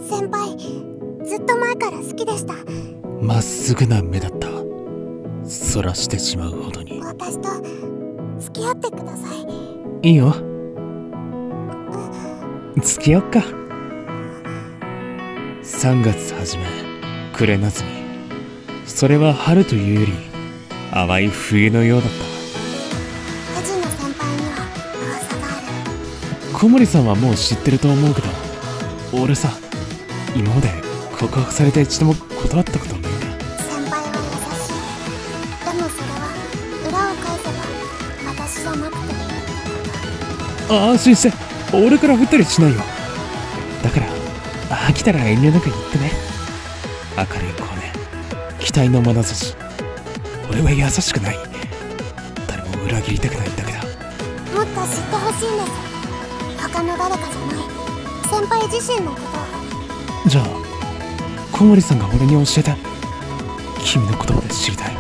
先輩、ずっと前から好きでした。 まっすぐな目だった。そらしてしまうほどに。 私と付き合ってください。 いいよ、付き合おっか。3月初め、暮れなずみ。それは春というより淡い冬のようだった。 藤野先輩には噂がある。 小森さんはもう知ってると思うけど、俺さ、今まで告白されて一度も断ったことないんだ。 先輩は優しい。でもそれは裏を返せば私じゃなくていいってこ安心して、俺から振ったりしないよ。だから飽きたら遠慮なく言ってね。明るい子ね、期待の眼差し。俺は優しくない。誰も裏切りたくないだけだ。 と。もっと知ってほしいんです。他の誰かじゃない、先輩自身のことを。 じゃあ小森さんが俺に教えて。君の言葉で知りたい。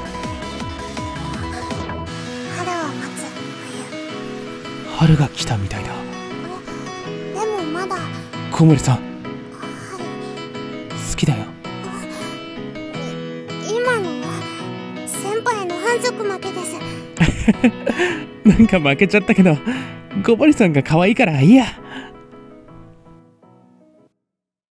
春を待つ春が来たみたいだ。 冬。でもまだ小森さん、 春。 好きだよ。 今のは先輩の反則負けです。 なんか負けちゃったけど、小森さんが可愛いからいいや。